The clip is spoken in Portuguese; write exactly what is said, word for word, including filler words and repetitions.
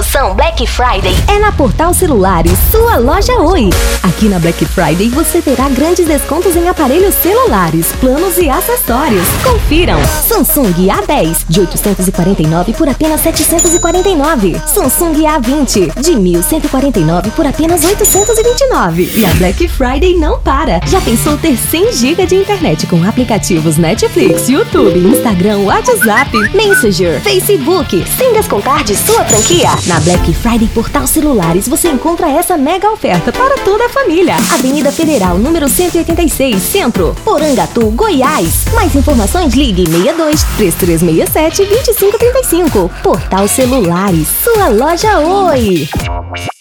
promoção Black Friday é na Portal Celulares, sua loja Oi. Aqui na Black Friday você terá grandes descontos em aparelhos celulares, planos e acessórios. Confiram! Samsung A dez de oitocentos e quarenta e nove por apenas setecentos e quarenta e nove. Samsung A vinte de mil cento e quarenta e nove por apenas oitocentos e vinte e nove. E a Black Friday não para. Já pensou ter cem gigas de internet com aplicativos Netflix, YouTube, Instagram, WhatsApp, Messenger, Facebook, sem descontar de sua franquia? Na Black Friday Portal Celulares você encontra essa mega oferta para toda a família. Avenida Federal, número cento e oitenta e seis, Centro, Porangatu, Goiás. Mais informações, ligue seis dois, três três seis sete, dois cinco três cinco. Portal Celulares, sua loja Oi.